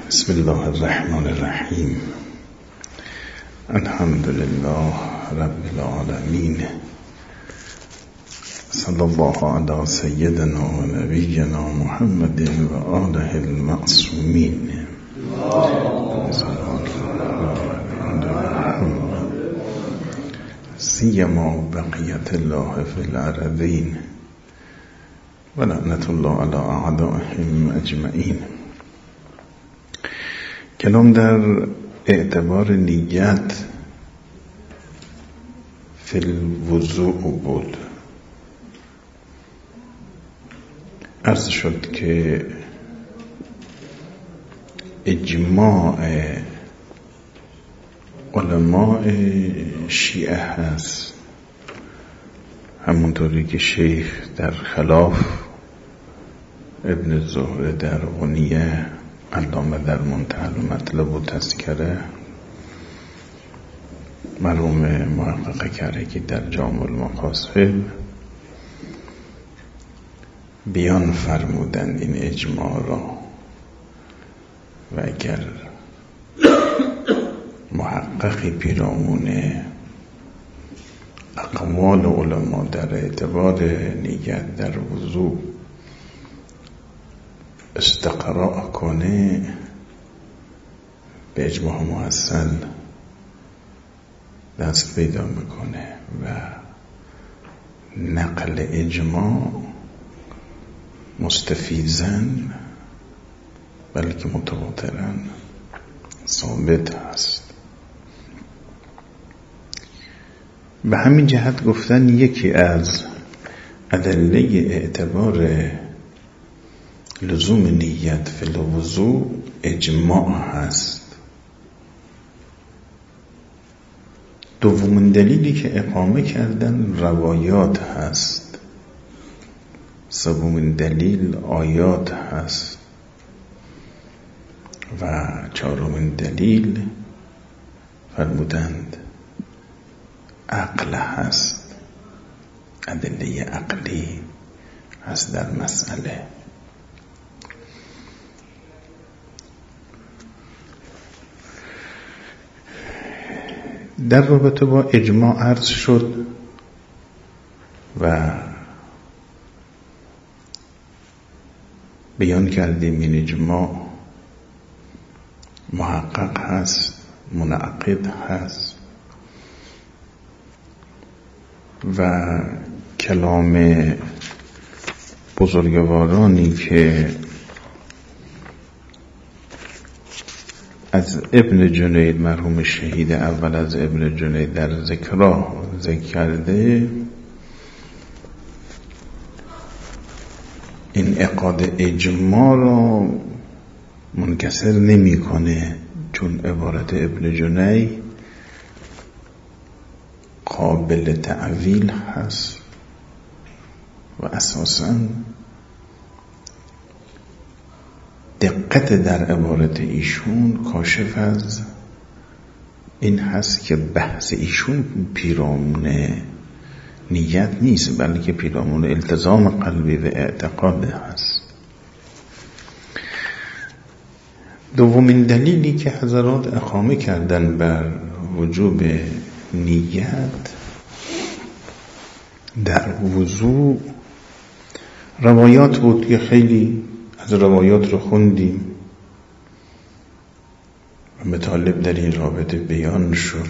بسم الله الرحمن الرحیم. الحمد لله رب العالمین. صلی الله علی سیدنا و نبینا محمد و آله المعصومین. سیما بقیت الله فی الارضین و لعنت الله علی اعدائهم اجمعین. کلام در اعتبار نیت فی الوضوء بود. عرض شد که اجماع علماء شیعه هست، همونطوری که شیخ در خلاف، ابن زهره در غنیه، علامه در منتهى المطلب و تذکره، مرحوم محقق کرکی در جامع المقاصد بیان فرمودند این اجماع را. و اگر محققی پیرامون اقوال علما در اعتبار نیت در وضوء استقراء کنه، به اجماع محصل دست پیدا میکنه و نقل اجماع مستفیضن بلکه متواترن ثابت هست. به همین جهت گفتن یکی از ادله اعتبار لزوم نیت فی الوضوء اجماع هست. دومین دلیلی که اقامه کردن روایات هست. سومین دلیل آیات هست و چهارمین دلیل فرمودند عقل هست. ادله عقلی هست در مسئله. در رابطه با اجماع عرض شد و بیان کردیم این اجماع محقق هست، منعقد هست و کلام بزرگوارانی که از ابن جنید، مرحوم شهید اول از ابن جنید، در ذکر کرده، این عقاد اجماع را منکسر نمی کنه، چون عبارت ابن جنید قابل تعویل هست و اساساً دقت در عبارت ایشون کاشف از این هست که بحث ایشون پیرامون نیت نیست، بلکه پیرامون التزام قلبی و اعتقاد هست. دومین دلیلی که حضرات اقامه کردن بر وجوب نیت در وضوء روایات بود که خیلی از روایات رو خوندیم و مطالب در این رابطه بیان شد.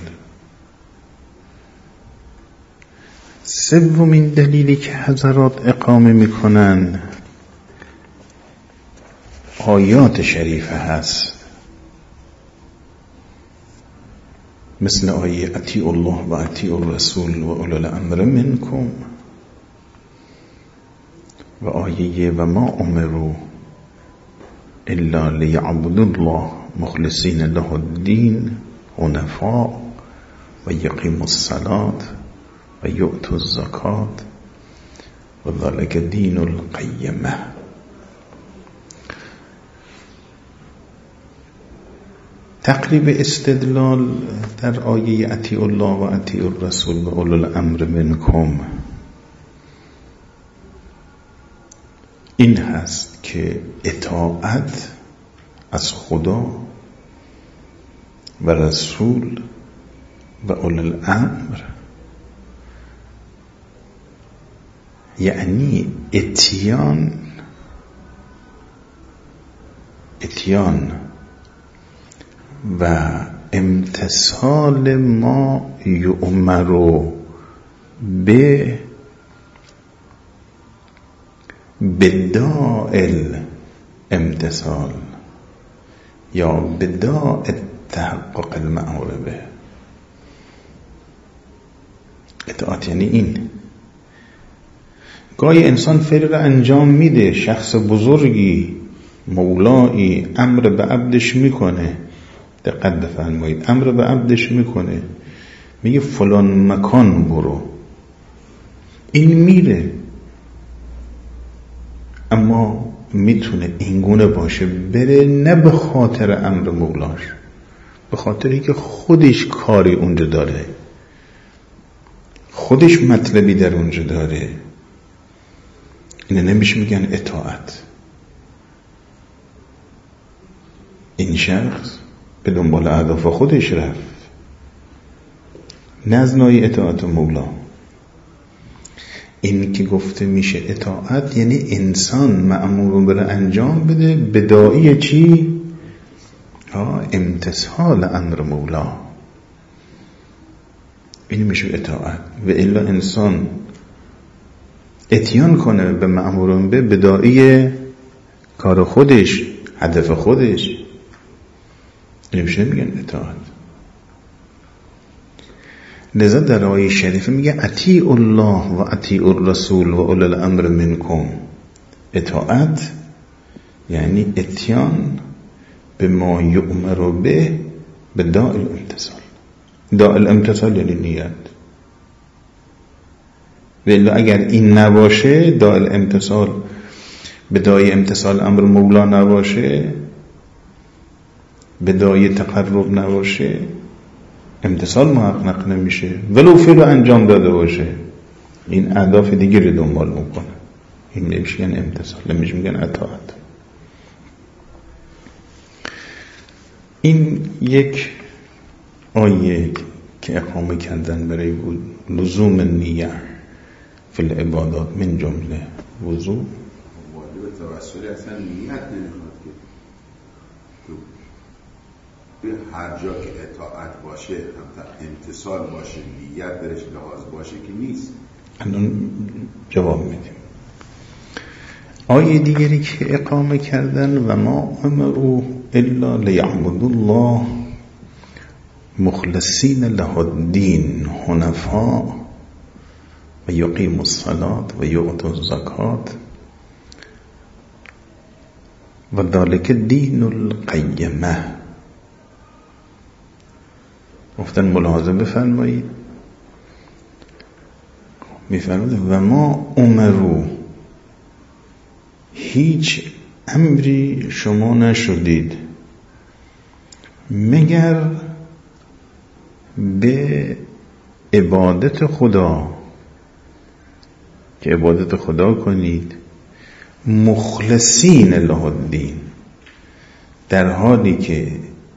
سومین دلیلی که حضرات اقامه میکنن آیات شریفه هست، مثل آیه اطیعوا الله و اطیعوا الرسول و اولی الامر منکم و آیه و ما امروا الا لیعبدوا الله مخلصین له الدین حنفاء و یقیموا الصلاة و یؤتوا الزکاة و ذلک دین القیمه. تقریب استدلال در آیه اطیعوا الله و اطیعوا الرسول و اولی الامر منکم این هست که اطاعت از خدا و رسول و اول الامر، یعنی اتیان و امتثال ما یؤمر به بداء الامتثال یا بداء تحقق المأمور به. اطاعت یعنی این. گاهی انسان فعل را انجام میده، شخص بزرگی مولایی امر به عبدش میکنه، دقت بفرمایید، امر به عبدش میکنه، میگه فلان مکان برو، این میره، اما میتونه اینگونه باشه بره، نه به خاطر امر مولاش، به خاطری که خودش کاری اونجا داره، خودش مطلبی در اونجا داره. اینه نمیشه میگن اطاعت. این شخص به دنبال اهداف خودش رفت، نه از نوع اطاعت مولا. این که گفته میشه اطاعت یعنی انسان مأمور بره انجام بده بداعی چی؟ امتثال امر مولا. این میشه اطاعت. و الا انسان اتیان کنه به مأمور به بداعی کار خودش، هدف خودش، نمیشه میگن اطاعت. لذا در آیه شریفه میگه اطیعوا الله و اطیعوا الرسول و اولی الامر منکم. اطاعت یعنی اتیان به ما یؤمر به بداء الامتثال. داء الامتثال یعنی نیت. ولی اگر این نباشه، داء الامتثال بداء امتثال امر مولا نباشه، بداء تقرب نباشه، امتثال محقق نمیشه، ولو فعل انجام داده باشه، این اهداف دیگری دنبال میکنه. این نمیشه یعنی امتثال، نمیشه میگن اطاعت. این یک آیه که اقامه کردن برای لزوم نیه فی العبادات من جمله وضوء. واجب توسلی اصلا نیت نمیخواد که هر جا که اطاعت باشه امتثال باشه، نیت درش لحاظ باشه که نیست. الان جواب میدیم. آیه دیگری که اقامه کردن و ما امروا الا لیعبدوا الله مخلصین له الدین حنفاء و یقیموا الصلاة و یؤتوا الزکاة و ذلک دین القیمه. گفتن ملاحظه بفرمایید، میفرماید و ما امروا، هیچ امری شما نشدید مگر به عبادت خدا، که عبادت خدا کنید، مخلصین له الدین، در حالی که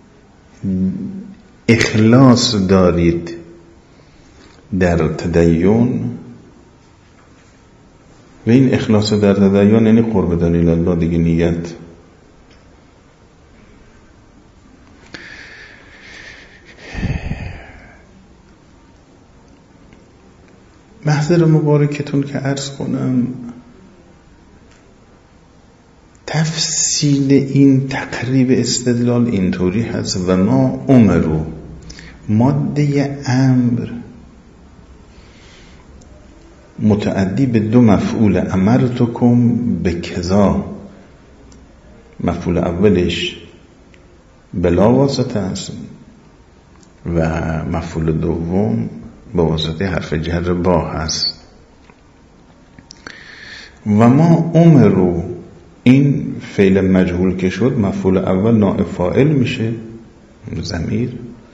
اخلاص دارید در تدین. و این اخلاص در تدین یعنی قربتان الله دیگه، نیت. محضر مبارکتون که عرض کنم تفصیل این تقریب استدلال اینطوری هست و ما امروا، ماده امر متعدی به دو مفعول، امرتکم به کذا، مفعول اولش بلا واسطه است و مفعول دوم با واسطه حرف جر با هست. و ما امروا، این فعل مجهول که شد مفعول اول نائب فاعل میشه ضمیر،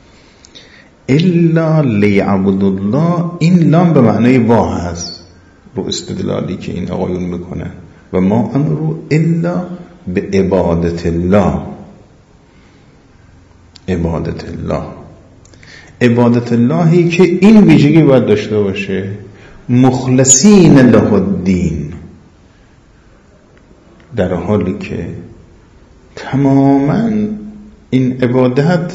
الا لیعبدوا الله، این لام به معنای با هست رو استدلالی که این آقایون میکنن. و ما امروا الا به عبادت الله، عبادت الله. عبادت اللهی که این ویژگی باید داشته باشه، مخلصین له الدین، در حالی که تماما این عبادت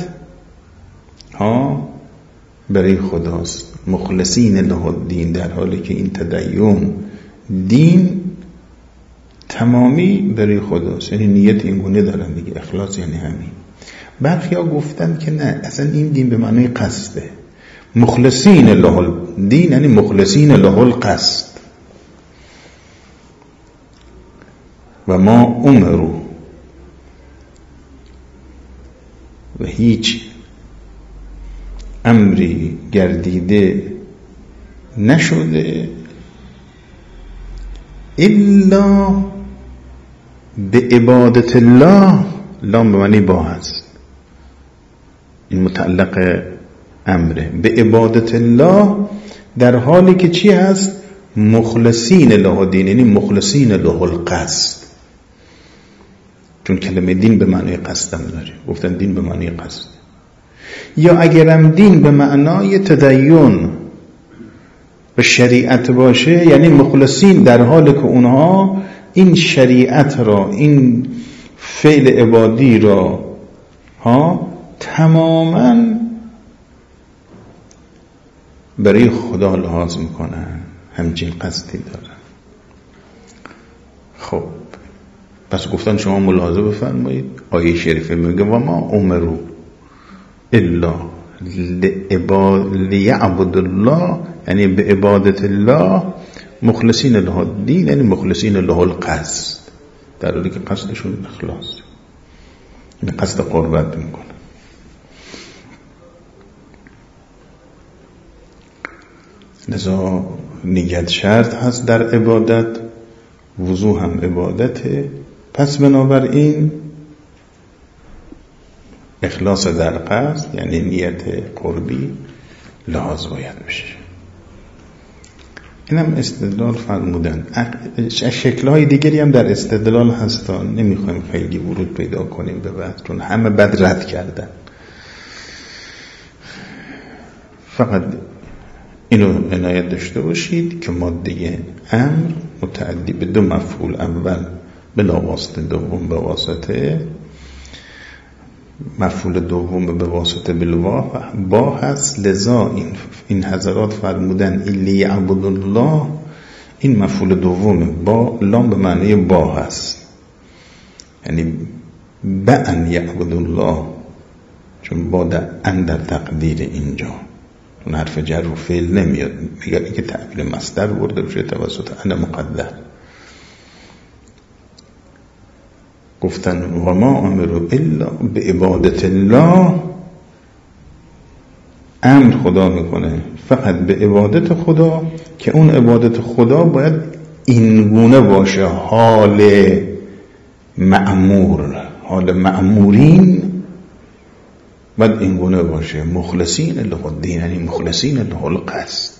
برای خداست. مخلصین له الدین، در حالی که این تدین دین تمامی برای خداست، یعنی نیت این گونه دارن دیگه. اخلاص یعنی همین. برخی ها گفتن که نه، اصلا این دین به معنی قصده. مخلصین له الدین یعنی مخلصین له القصد. و ما امروا، و هیچ امری گردیده نشده الا به عبادت الله. لام به معنی با هست، این متعلق امره. به عبادت الله در حالی که چی هست؟ مخلصین له الدین، یعنی مخلصین له القصد. چون کلمه دین به معنی قصدم داره، گفتن دین به معنی قصد. یا اگرم دین به معنای تدین و شریعت باشه، یعنی مخلصین در حالی که اونها این شریعت را، این فعل عبادی را تماما برای خدا لحاظ میکنن، همچین قصدی دارن. خب پس گفتن شما ملاحظه بفرمایید، آیه شریفه میگه و ما امروا الا لیعبد الله، یعنی به عبادت الله، مخلصین له الدین یعنی مخلصین له القصد، در حالی که قصدشون اخلاص، یعنی قصد قربت میکنه. لذا نیت شرط هست در عبادت، وضو هم عبادته. پس بنابراین اخلاص در قصد یعنی نیت قربی لحاظ باید بشه. اینم استدلال فرمودن. شکل‌های دیگری هم در استدلال هستن، نمیخوایم خیلی ورود پیدا کنیم به بعد، چون همه بد رد کردن. فقط اینو عنایت داشته باشید که ماده امر متعدی به دو مفعول اول بلا واسطه، دوم به واسطه، مفعول دوم به واسطه بالوا با هست. لذا این حضرات فرمودن الی یعبد الله، این مفعول دوم با لام به معنی با هست، یعنی بأن یعبد الله، چون با در تقدیر اینجا اون حرف جر و فعل نمیاد، میگه که تعبیر مصدر برده بشه توسط انا مقدر. گفتن و ما امروا الا به عبادت الله، امر خدا میکنه فقط به عبادت خدا، که اون عبادت خدا باید اینگونه باشه، حال مأمور، حال مأمورین باید اینگونه باشه، مخلصین له الدین یعنی مخلصین له القصد.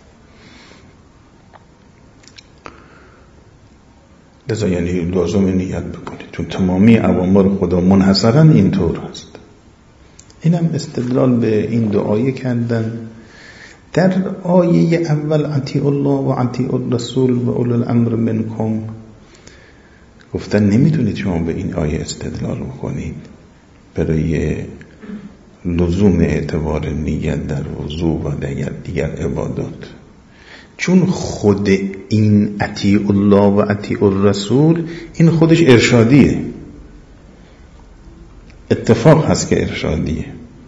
لذا یعنی لازم نیت بکنید، چون تمامی اوامر خدا منحصرا اینطور هست. اینم استدلال به این دعایه کردن. در آیه اول اطیعوا الله و اطیعوا الرسول و اولی الامر منکم، گفتن نمیتونید شما به این آیه استدلال بکنید برای لزوم اعتبار نیت در وضو و دیگر عبادات، چون خود این اطیع الله و اطیع الرسول این خودش ارشادیه، اتفاق هست که ارشادیه.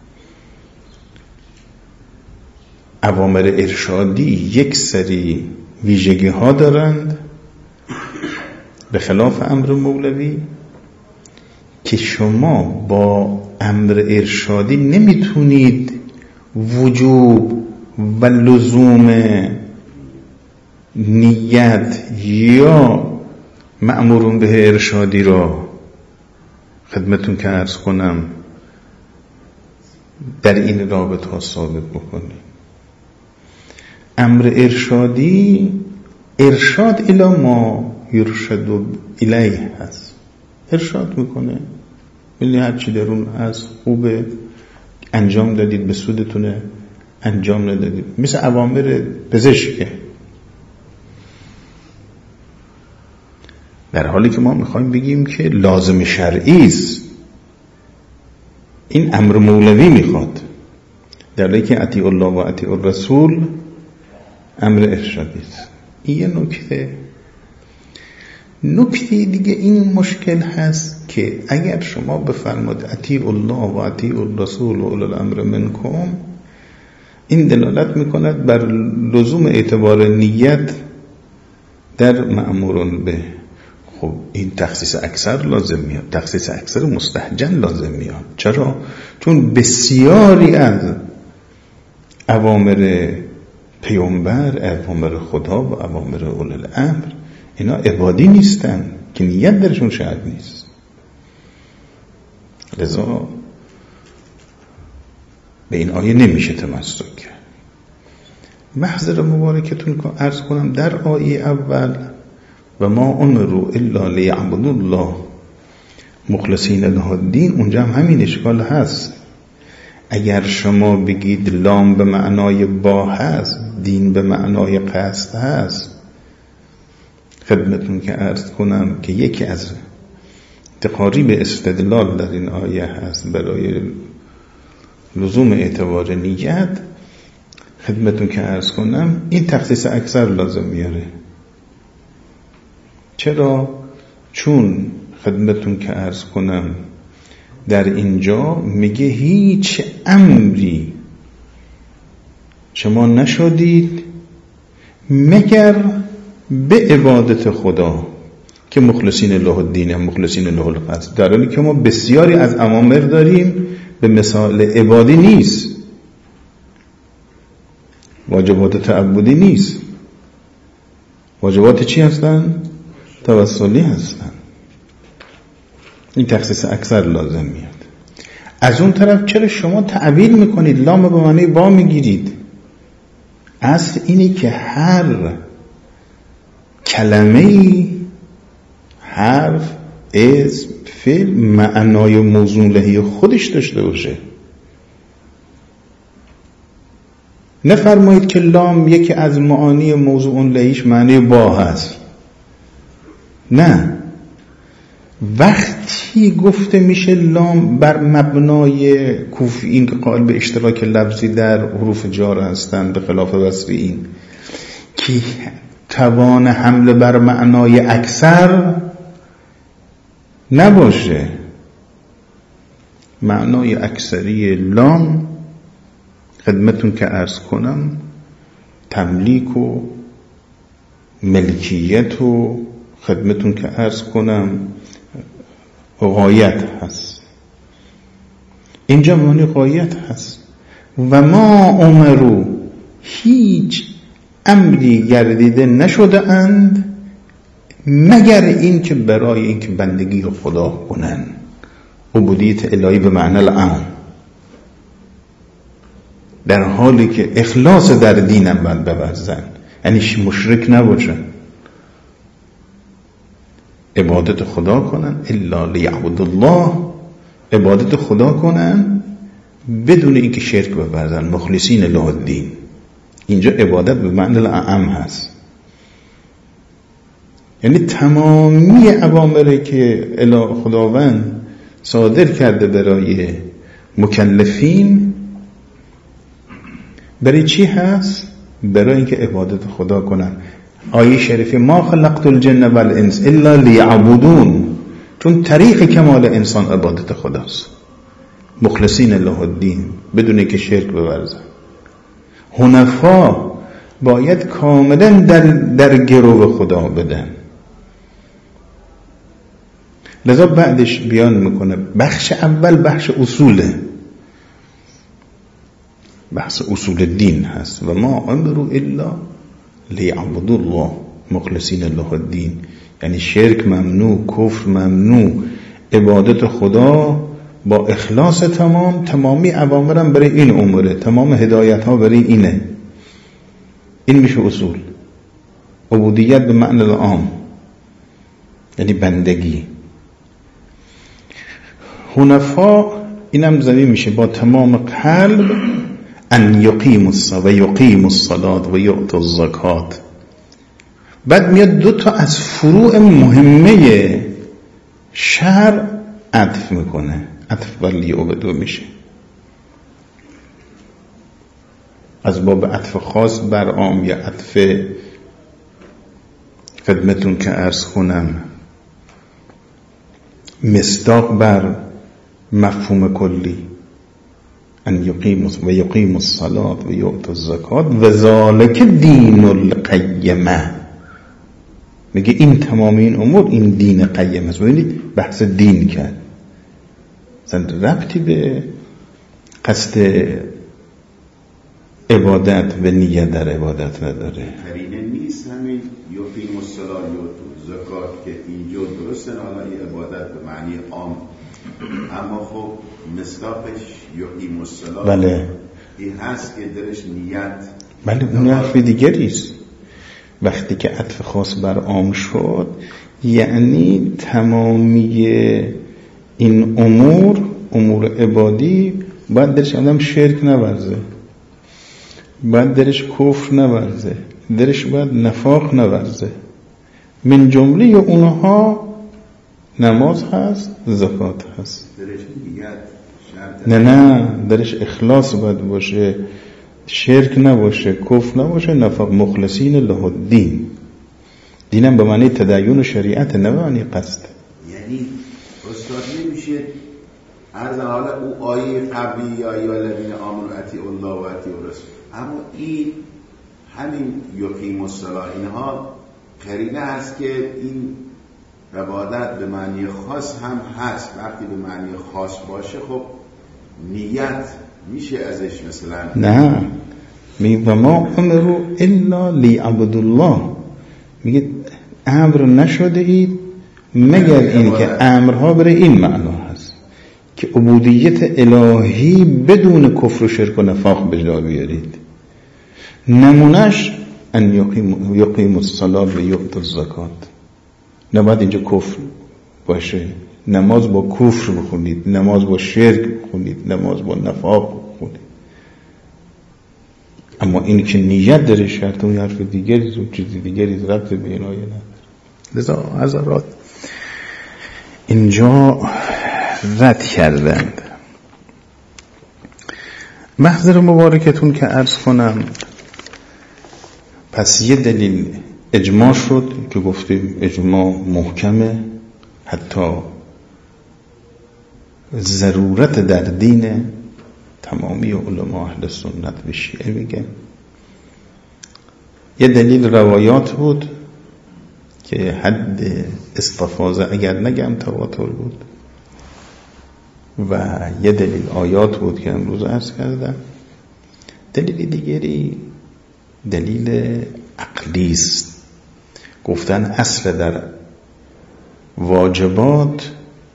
اوامر ارشادی یک سری ویژگی ها دارند به خلاف امر مولوی، که شما با امر ارشادی نمیتونید وجوب و لزوم نیت یا مأمورون به ارشادی را خدمتون که عرض کنم در این رابطه ها ثابت بکنید. امر ارشادی ارشاد الی ما یرشد الیه هست، ارشاد میکنه ببینید هر چی در اون هست خوبه، انجام دادید به سودتونه، انجام ندادید. مثل اوامر پزشکه، در حالی که ما میخوایم بگیم که لازم شرعی است، این امر مولوی میخواد، در حالی که اطیع الله و اطیع الرسول امر ارشادی است. این یه نکته دیگه این مشکل هست که اگر شما بفرماد اطیع الله و اطیع الرسول و اولي الامر منکم، این دلالت میکند بر لزوم اعتبار نیت در مأمورون به. خب این تخصیص اکثر لازم میاد، تخصیص اکثر مستحجن لازم میاد. چرا؟ چون بسیاری از اوامر پیامبر، اوامر خدا و اوامر اولي الامر اینا عبادی نیستن که نیت درشون شرط نیست. لذا به این آیه نمیشه تمسک کرد. محضر مبارکتون که عرض کنم در آیه اول و ما امروا الا لیعبدوا الله مخلصین له الدین، اونجا هم همین اشکال هست. اگر شما بگید لام به معنای با هست، دین به معنای قصد هست، خدمتون که عرض کنم که یکی از تقاریب استدلال در این آیه هست برای لزوم اعتبار نیت، خدمتون که عرض کنم این تخصیص اکثر لازم میاره. چرا؟ چون خدمتون که عرض کنم در اینجا میگه هیچ امری شما نشدید مگر به عبادت خدا که مخلصین له الدین، مخلصین له القصد، در حالی که ما بسیاری از اوامر داریم به مثال عبادی نیست، واجبات تعبدی نیست. واجبات چی هستن؟ توسلی هستن. این تخصیص اکثر لازم میاد. از اون طرف چرا شما تعبیر میکنید، لام به معنی با میگیرید؟ اصل اینه که هر کلمه‌ای، حرف، اسم، فعل معنای موضوع لهی خودش داشته باشه. نفرمایید که لام یکی از معانی موضوع لهیش معنی با هست. نه، وقتی گفته میشه لام بر مبنای کوفیین که قائل به اشتراک لفظی در حروف جار هستند به خلاف بصریین که توان حمله بر معنای اکثر نباشه، معنای اکثری لام خدمتون که عرض کنم تملیک و ملکیت و خدمتون که عرض کنم غایت هست. اینجا معنی غایت هست. و ما امروا، هیچ امری گردیده نشده اند مگر این که برای این که بندگی خدا کنن، عبودیت الهی به معنی العام، در حالی که اخلاص در دین عمل بورزن، یعنی مشرک نباشن، عبادت خدا کنن، الا لیعبدوا الله، عبادت خدا کنن بدون اینکه شرک بورزن، مخلصین له الدین. اینجا عبادت به معنی الاعم هست، یعنی تمامی اوامری که خداوند صادر کرده برای مکلفین برای چی هست؟ برای اینکه عبادت خدا کنن. آیه شریفه ما خلقت الجن والانس الا لیعبدون، چون طریق کمال انسان عبادت خداست، مخلصین له الدین، بدون اینکه شرک بورزن. حنفا باید کاملا در گرو خدا بدن. لذا بعدش بیان میکنه بخش اول بخش اصوله، بحث اصول الدین هست. و ما امروا الا لیعبدوا الله مخلصین له الدین، یعنی شرک ممنوع، کفر ممنوع، عبادت خدا با اخلاص تمام. تمامی اوامرم برای این امره، تمام هدایت ها برای اینه. این میشه اصول. عبودیت به معنی العام یعنی بندگی. حنفا اینم زمین میشه با تمام قلب ان یقیم الصلاة و یقیم الصلاة و یؤت الزکات. بعد میاد 2 تا از فروع مهمه شرع عطف میکنه، عطف بر لیعبدوا میشه، از باب عطف خاص بر عام یا عطف خدمتون که عرض کنم مصداق بر مفهوم کلی ان یقیم الصلاة و یؤت الزکات و ذالک دین القیمه. میگه این تمام این امور این دین قیم است. ببینید بحث دین کرد، اصلا ربطی به قصد عبادت و نیت در عبادت نداره. قرینه نیست همین یقیم الصلاة و یؤت الزکات که اینجا درسته حالا این عبادت به معنی عام، اما خب مصداقش یقیم الصلاة بله این هست که درش نیت. بله اون حرف دیگریست. وقتی که عطف خاص بر عام شد یعنی تمامی این امور عبادی باید درش آدم شرک نورزه، باید درش کفر نورزه، درش باید نفاق نورزه. من جمله اونها نماز هست، زکات هست. درش نیت نه درش اخلاص باید باشه، شرک نباشه، کفر نباشه، نفاق. مخلصین له الدین. دینم به معنی تدین و شریعت، نه به معنی قصد. یعنی استاد نمیشه عرض حالا او آیه قبلی یا الذین آمنوا اطیعوا الله و اطیعوا الرسول، اما این همین یقیم الصلاة اینها قرینه هست که این عبادت به معنی خاص هم هست. وقتی به معنی خاص باشه خب نیت میشه ازش مثلا نه میگه ما امروا الا لیعبدوا الله، میگه امر نشده اید مگر این که امرها برای این معنا هست که عبودیت الهی بدون کفر و شرک و نفاق به جا بیارید. نمونش ان یقیم الصلاة و یؤت الزکات. نباید اینجا کفر باشه، نماز با کفر بخونید، نماز با شرک بخونید، نماز با نفاق بخونید. اما این که نیت داره شرط اون حرف دیگری و چیزی دیگری ربط به این آیه نداره. لذا حضرات اینجا رد کردند. محضر مبارکتون که عرض کنم، پس یه دلیل اجماع شد که گفتیم اجماع محکمه، حتی ضرورت در دین تمامی علما اهل سنت و شیعه میگن. یه دلیل روایات بود که حد استفاضه اگر نگم تواتر بود، و یه دلیل آیات بود که امروز عرض کردم. دلیل دیگری دلیل عقلی است. گفتن اصل در واجبات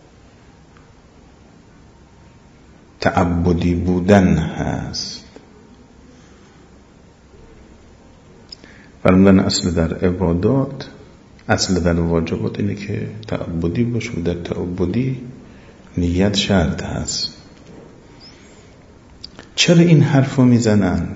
تعبدی بودن هست. فرمودن اصل در عبادات، اصل در واجبات اینه که تعبدی باشه، در تعبدی نیت شرط هست. چرا این حرف رو میزنند؟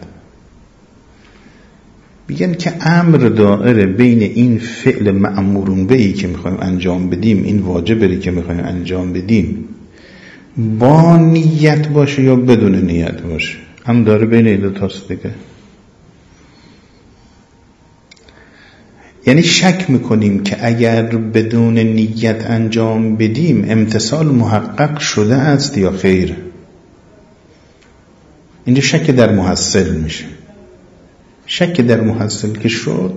میگن که امر دائره بین این فعل مأمورون بهی که میخوایم انجام بدیم، این واجبی که میخوایم انجام بدیم، با نیت باشه یا بدون نیت باشه، هم داره بین این دو تاست دیگه. یعنی شک میکنیم که اگر بدون نیت انجام بدیم امتثال محقق شده است یا خیر. اینجا شک در محصل میشه. شک در محصل که شد،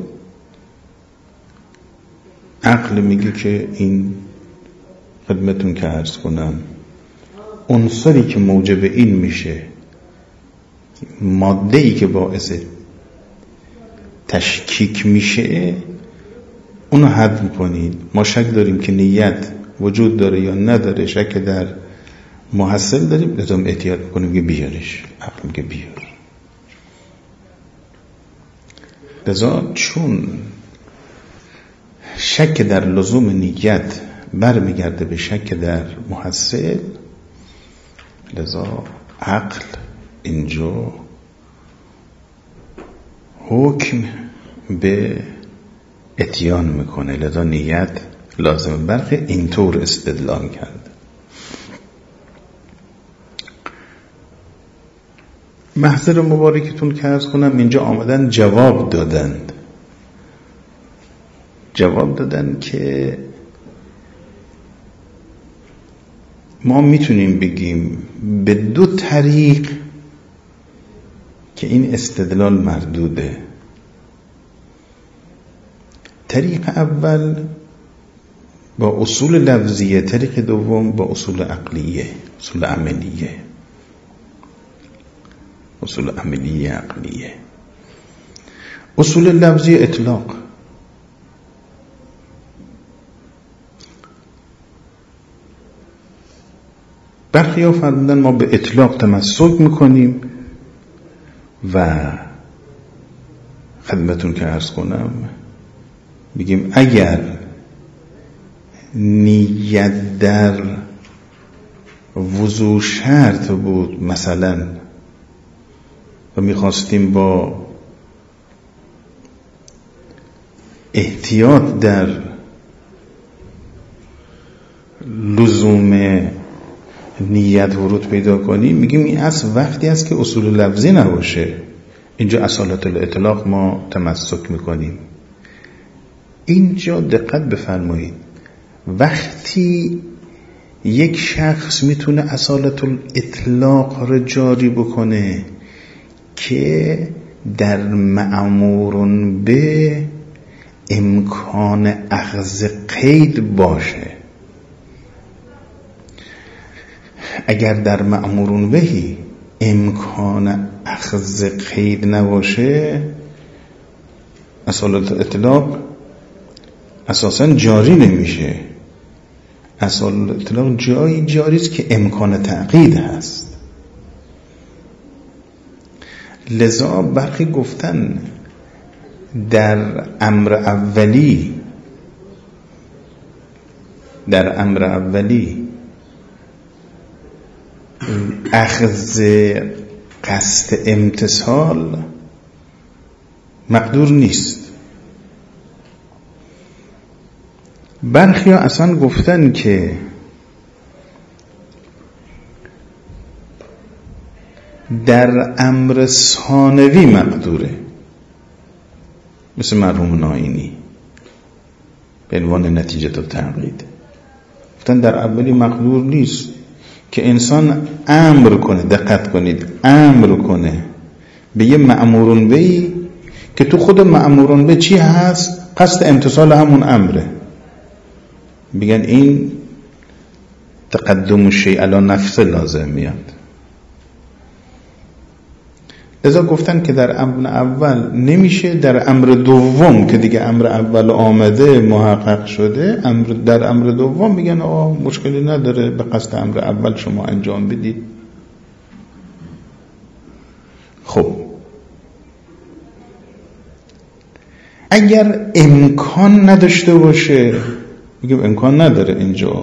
عقل میگه که این خدمتون که عرض کنم عنصری که موجب این میشه، ماده‌ای که باعث تشکیک میشه، اونو حذف میکنید. ما شک داریم که نیت وجود داره یا نداره، شک در محصل داریم، لازم احتیاط میکنیم که بیارش. عقل میگه بیار. لذا چون شک در لزوم نیت برمیگرده به شک در محصل، لذا عقل اینجا حکم به اتیان میکنه، لذا نیت لازمه. برخی اینطور استدلال کرد. محضر مبارکتون که عرض کنم اینجا آمدن جواب دادن که ما میتونیم بگیم به دو طریق که این استدلال مردوده. طریق اول با اصول لفظیه، طریق دوم با اصول عقلیه، اصول عملیه. اصول عملیه عقلیه. اصول لفظی اطلاق. برخی ها فرمودن ما به اطلاق تمسک میکنیم و خدمتون که عرض کنم میگیم اگر نیت در وضو شرط بود مثلا و میخواستیم با احتیاط در لزوم نیت ورود پیدا کنیم، میگیم این اصل وقتی است که اصول لفظی نباشه، اینجا اصالت الاطلاق ما تمسک میکنیم. اینجا دقت بفرمایید، وقتی یک شخص میتونه اصالت الاطلاق رو جاری بکنه که در مأمورون به امکان اخذ قید باشه. اگر در مأمورون بهی امکان اخذ قید نباشه، اصالت اطلاق اساساً جاری نمیشه. اصالت اطلاق جایی جاری است که امکان تعقید هست. لذا برخی گفتن در امر اولی اخذ قصد امتصال مقدور نیست. برخی ها اصلا گفتن که در امر ثانوی مقدوره، مثل مرحوم نائینی به عنوان نتیجه تعقید. گفتن در اولی مقدور نیست که انسان امر کنه، دقت کنید، امر کنه به یه مأمورون بهی که تو خود مأمورون به چی هست؟ قصد امتصال همون امره. بگن این تقدم شیء علی نفسه لازم میاد. لذا گفتن که در امر اول نمیشه، در امر دوم که دیگه امر اول آمده محقق شده، در امر دوم میگن مشکلی نداره، به قصد امر اول شما انجام بدید. خب اگر امکان نداشته باشه، میگم امکان نداره اینجا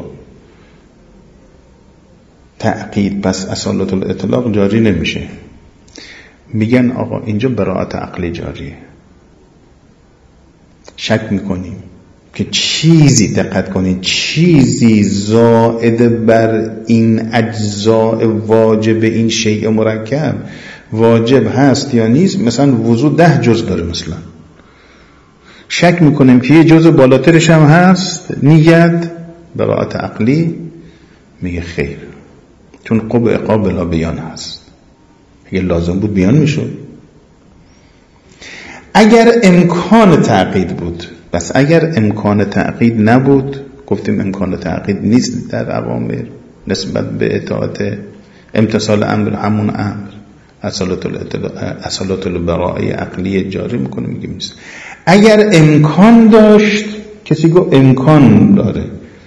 تعقید، پس اصالت الاطلاق جاری نمیشه. میگن آقا اینجا براءت عقلی جاریه. شک میکنیم که چیزی، دقت کنید، چیزی زائد بر این اجزاء واجب این شیء مرکب واجب هست یا نیست. مثلا وضو 10 جز داره، مثلا شک میکنیم که یه جز بالاترش هم هست، نیت. براءت عقلی میگه خیر، چون قبع عقاب بلا بیان هست، اگه لازم بود بیان میشد. اگر امکان تعقید بود، بس اگر امکان تعقید نبود، گفتیم امکان تعقید نیست در اوامر نسبت به اطاعت امتصال امر، همون امر اصالت البراءه عقلی جاری میکنه، میگیم نیست. اگر امکان داشت، کسی گفت امکان داره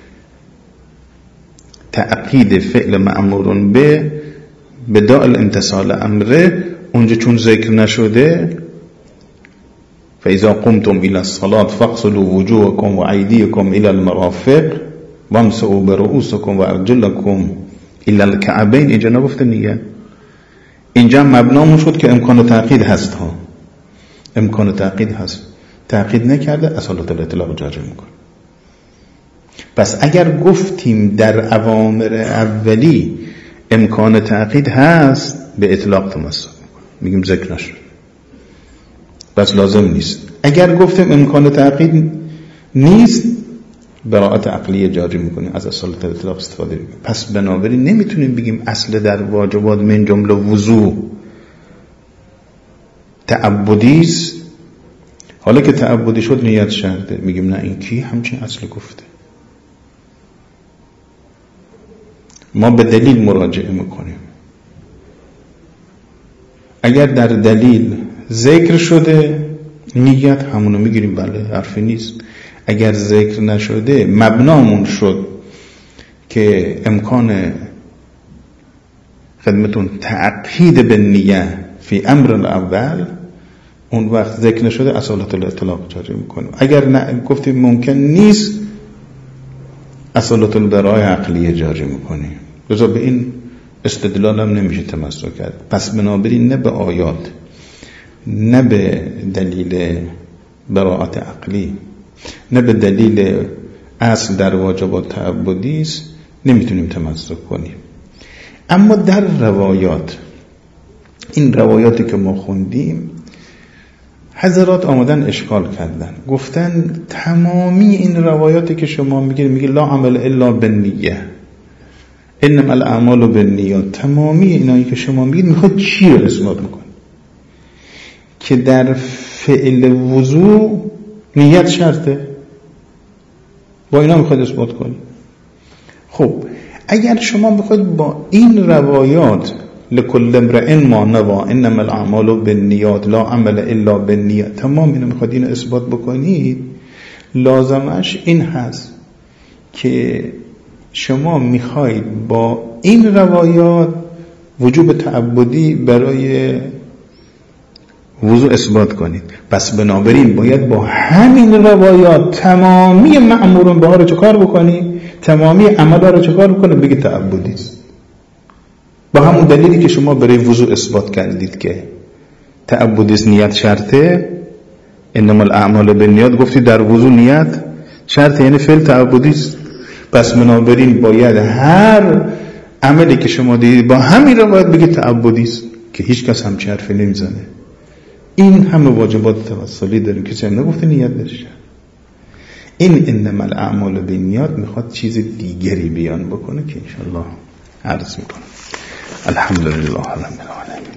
تعقید فعل مأمورون به بداء الامتصال امره، اونجا چون ذکر نشده فاذا قمتم الى الصلاه فاغسلوا وجوهكم وأيديكم الى المرافق وامسحوا برؤوسكم وارجلكم الا الکعبین اینجا نگفته نیت. اینجا مبنامون شد که امکان تعقید هست ها، امکان تعقید هست، تعقید نکرده اصالت الاطلاق جاری میکنه. پس اگر گفتیم در اوامر اولی امکان تعقید هست به اطلاق تمسک میکنه، میگیم ذکر نشد، بس لازم نیست. اگر گفتیم امکان تعقید نیست براءت عقلیه جاری میکنیم، از اصالت الاطلاق استفاده میکنیم. پس بنابراین نمیتونیم بگیم اصل در واجبات من جمله وضو تعبدی است، حالا که تعبدی شد نیت شرطه. میگیم نه، این کی همچین اصل گفته؟ ما به دلیل مراجعه میکنیم. اگر در دلیل ذکر شده نیت همونو میگیریم، بله حرفی نیست. اگر ذکر نشده مبنامون شد که امکان خدمتون تعقید به نیه فی امر الاول، اون وقت ذکر نشده اصالت الاطلاق جاری میکنیم. اگر نه گفتیم ممکن نیست اصالت البراءه عقلیه جاری میکنیم. لذا به این استدلال هم نمیشه تمسک کرد. پس بنابراین نه به آیات نه به دلیل براءت عقلی نه به دلیل اصل در واجبات تعبدی است نمیتونیم تمسک کنیم. اما در روایات، این روایاتی که ما خوندیم، حضرات آمدن اشکال کردن، گفتن تمامی این روایاتی که شما میگه لا عمل الا بالنیه، انما الاعمال بالنیات، تمامی اینایی که شما میگید میخواد چی رو اثبات میکنه؟ که در فعل وضو نیت شرطه، با اینا میخواد اثبات کنی. خب اگر شما بخواید با این روایات لکل امرئ ما نوی انما الاعمال بالنیات لا عمل الا بالنیات، تمام اینو میخواد اینو اثبات بکنید، لازمش این هست که شما میخواید با این روایات وجوب تعبدی برای وضوء اثبات کنید. پس بنابراین باید با همین روایات تمامی مأمورون بها رو چکار بکنید؟ تمامی عملها رو چکار بکنید؟ بگید تعبدی است. با همون دلیلی که شما برای وضوء اثبات کردید که تعبدی است، نیت شرطه، انما الاعمال بالنیات، گفتید در وضوء نیت شرطه، یعنی فعل تعبدی است. پس بنابراین باید هر عملی که شما دیدید با همین روایت بگید تعبدی است، که هیچ کس همچین حرفی نمیزنه. این همه واجبات توسلی داریم، کسی هم نگفته نیت داشته. این انما الاعمال بالنیات میخواد چیز دیگری بیان بکنه که انشالله عرض میکنم. الحمدلله رب العالمین.